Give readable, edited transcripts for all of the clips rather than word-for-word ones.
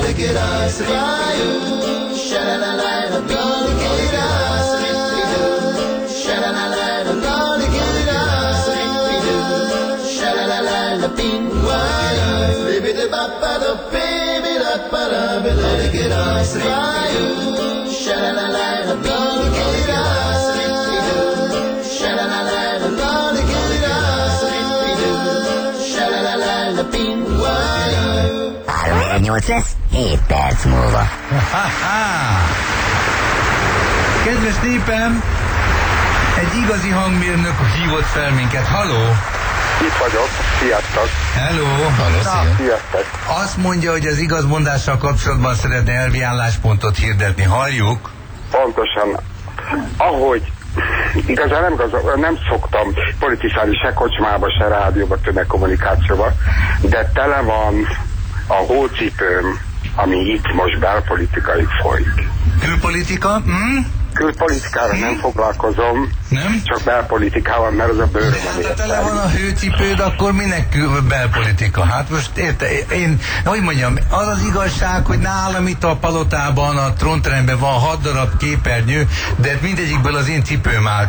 gonna get us right. Sha-la-la-la, I'm gonna get us right. Sha-la-la-la, I'm gonna get us right. Sha-la-la-la, ping wire. Baby-da-ba-ba-da, gonna get us right. Sha-la-la-la, I'm gonna get us right. Sha-la-la-la, I'm gonna get us right. Sha-la-la-la, ping wire. 3-8 lesz, 7 perc múlva. Kedves népem, egy igazi hangmérnök hívott fel minket. Halló? Itt vagyok, sziasztok. Hello. Sziasztok. Azt mondja, hogy az igazmondással kapcsolatban szeretne elvi álláspontot hirdetni. Halljuk? Pontosan. Ahogy igazán nem szoktam politizálni se kocsmába, se rádióba, tömegkommunikációba, de tele van a hócipőm, ami itt most belpolitikai folyik. Külpolitika? Külpolitikára nem foglalkozom, Nem? csak belpolitikával, mert az a bőröm. De ha tele van a hőcipőd, akkor minek belpolitika? Hát most én, hogy mondjam, az az igazság, hogy nálam itt a palotában, a trónteremben van 6 darab képernyő, de mindegyikből az én cipőm állt.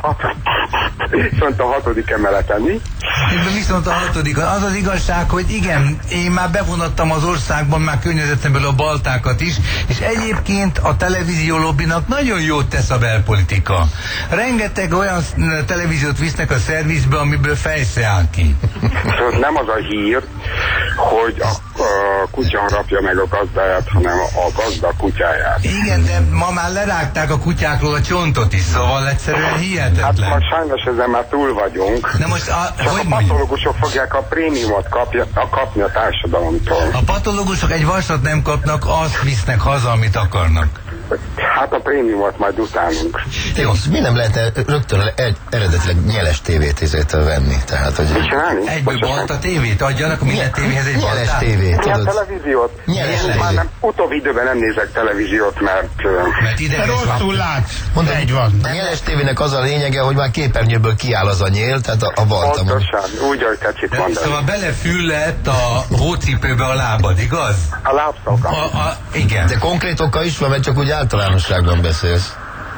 Fönt a 6. emeleten, mi? Viszont a 6. Az az igazság, hogy igen, én már bevonattam az országban, már környezetemből a baltákat is, és egyébként a televízió lobbinak nagyon jót tesz a belpolitika. Rengeteg olyan televíziót visznek a szervizbe, amiből fejsze áll ki. Nem az a hír, hogy a kutya harapja meg a gazdáját, hanem a gazda kutyáját. Igen, de ma már lerágták a kutyákról a csontot is, szóval egyszerűen hihetetlen. Hát most sajnos ezzel már túl vagyunk. Na most, csak hogy a patológusok fogják a prémiumot kapni a társadalomtól. A patológusok egy vasat nem kapnak, azt visznek haza, amit akarnak. Hát a prémiumot majd utánunk. Jó, mi nem lehet rögtön eredetileg nyeles tévét venni? Tehát, hogy... Mit csinálni? Egyből balta tévét adjanak, minden tévéhez egy nyeles baltát. tévét, Milyen tudod? televíziót? Nyeles Én már nem, utóbbi időben nem nézek televíziót, Mert ideges Rosszul van. látsz. Mondom, Egy van. a nyeles tévének az a lényege, hogy már képernyőből kiáll az a nyél, tehát a balta. pontosan, úgy, ahogy tetszik mondani. Szóval belefüllett a hócipőbe a lábad, igaz? A lábszolgám. Igen. De konkrét oka is van, mert csak úgy általánosságban beszélsz.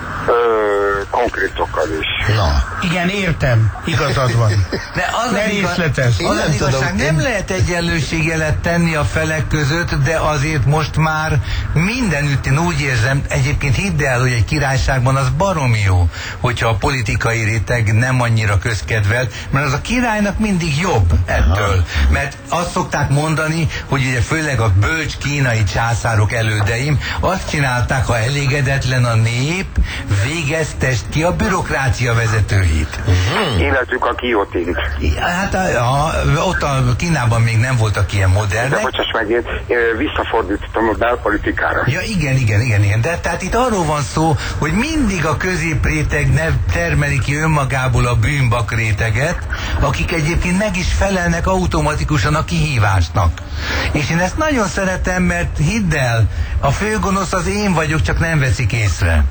Konkrétokkal is. Na. Igen, értem. Igazad van. De az Ne az részletez. az nem az igazság, tudom, nem lehet egyenlőségjelet tenni a felek között, de azért most már mindenütt én úgy érzem, egyébként hidd el, hogy egy királyságban az baromi jó, hogyha a politikai réteg nem annyira közkedvelt, mert az a királynak mindig jobb ettől. Mert azt szokták mondani, hogy ugye főleg a bölcs kínai császárok elődeim azt csinálták, ha elégedetlen a nép, végeztest ki a bürokrácia vezetőit. Életük a kiotint. Hát ott a Kínában még nem voltak ilyen De modernek. bocsáss meg, én visszafordítottam a belpolitikára. Ja, igen. De tehát itt arról van szó, hogy mindig a középréteg termeli ki önmagából a bűnbak réteget, akik egyébként meg is felelnek automatikusan a kihívásnak. És én ezt nagyon szeretem, mert hidd el, a főgonosz az én vagyok, csak nem veszik észre.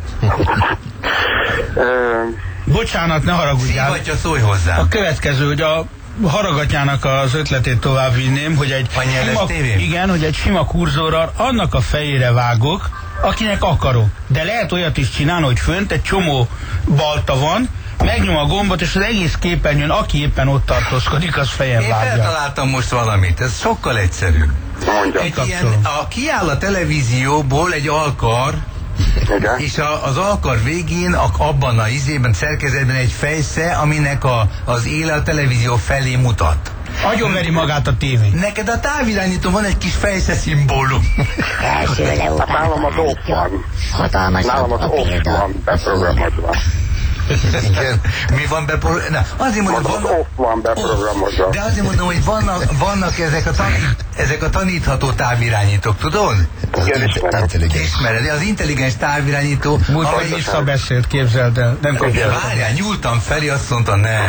Bocsánat, ne haragudjál. Szívatja, szólj hozzá. A következő, hogy a Haragatyának az ötletét tovább vinném, hogy egy A nyeles tévén? igen, hogy egy sima kurzorral annak a fejére vágok, akinek akarok. De lehet olyat is csinálni, hogy fönt egy csomó balta van, megnyom a gombot, és az egész képernyőn, aki éppen ott tartózkodik, az fejen Én vágja. feltaláltam most valamit, ez sokkal egyszerűbb. Mondja. Egy ilyen, kiáll a televízióból egy alkar, Igen? és az alkar végén abban a izében, szerkezetben egy fejsze, aminek az éle a televízió felé mutat. Agyonveri magát a tévé. Neked a távirányító van egy kis fejsze szimbólum. Első Hát leután nálam az off van. hatalmasabb Nálam az a off példa. van beprogramozva. Igen. Mi van beprogramozva? Azért mondom, Az off van beprogramozva. de azért mondom, hogy vannak ezek a tanítható távirányítók, tudod? Igen, ismerem. Ismered, az intelligens távirányító, Múltkor visszabeszélt, képzeld el. Nem kapcsolat. Várjál, nyúltam felé, azt mondta, ne.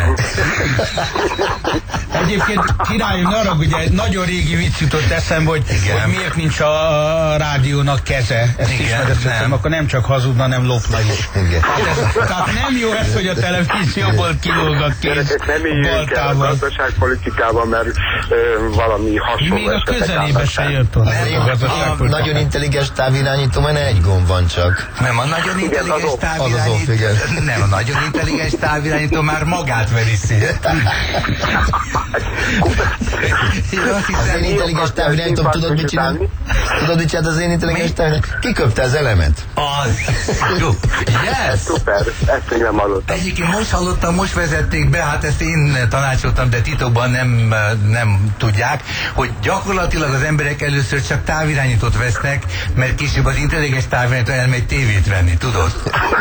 Egyébként királyom, arra ugye nagyon régi vicc jutott eszembe, hogy miért nincs a rádiónak keze. Ezt ismerettem, akkor nem csak hazudna, nem lopna is. Tehát nem jó ez, hogy a televízióból kilóg a kéz nem éljünk el a gazdaságpolitikában, mert valami hasonló. Még a közelébe se jött oda. A nagyon intelligens távirányító, mert egy gomb van csak. Nem, a nagyon intelligens távirányító. Nem, a nagyon intelligens távirányító már magát veri szét. Az én intelligens távirányítóm, tudod mit csinál? Tudod mit csinált az én intelligens távirányítóm? Kiköpte az elemet. Az. Jó. Yes. Szuper, ezt még nem hallottam. Egyébként most hallottam, most vezették be, hát ezt én tanácsoltam, de titokban nem tudják, hogy gyakorlatilag az emberek először csak távirányítót vesznek, mert később az intelligens távirányító elmegy tévét venni, tudod?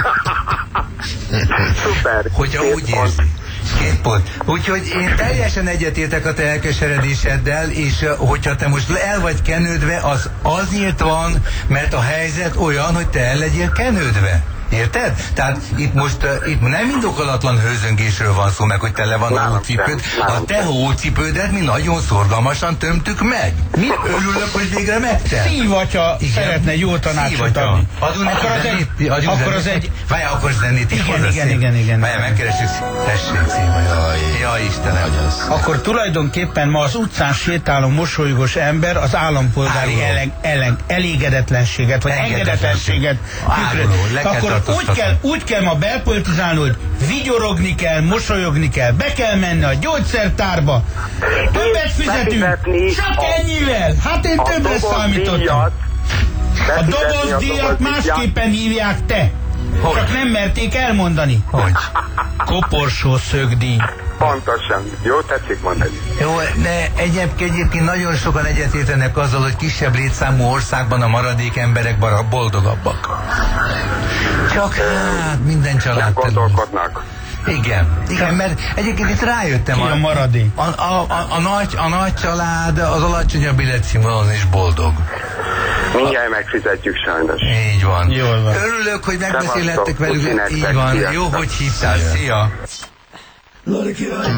Szuper. Hogyha úgy érzi. 2 pont. Úgyhogy én teljesen egyetértek a te elkeseredéseddel, és hogyha te most el vagy kenődve, az azért van, mert a helyzet olyan, hogy te el legyél kenődve. Érted? Tehát itt most itt nem indokolatlan hőzöngésről van szó, meg hogy tele van a hócipőd. A te hócipődet mi nagyon szorgalmasan tömtük meg. Mi örülök, hogy végre megte. Szívatya szeretne jó tanácsot adni. Akkor az egy... Várj, akkor zenét is hozzá. Igen. Várj, megkeressük. Tessék, Szíva. Jaj, Istenem. Akkor tulajdonképpen ma az utcán sétáló mosolygós ember az állampolgári elégedetlenséget, vagy engedetlenséget tükröz. Úgy kell ma belpolitizálni, hogy vigyorogni kell, mosolyogni kell, be kell menni a gyógyszertárba, többet fizetünk, csak ennyivel. Hát én többre számítottam. A dobozdíjat másképpen hívják, te. Csak nem merték elmondani. Hogy? Koporsó szögdíj. Pontosan. Jó, tetszik mondani. Jó, de egyébként nagyon sokan egyetértenek azzal, hogy kisebb létszámú országban a maradék emberek boldogabbak. Csak hát minden család gondolkodnak. Igen, mert egyébként itt rájöttem. Ki a maradék? A nagy család az alacsonyabb életszínvonalon is boldog. Mindjárt megfizetjük sajnos. Így van. Jól van. Örülök, hogy megbeszélhettek velük. Így van. Jó, hogy hívtál. Szia.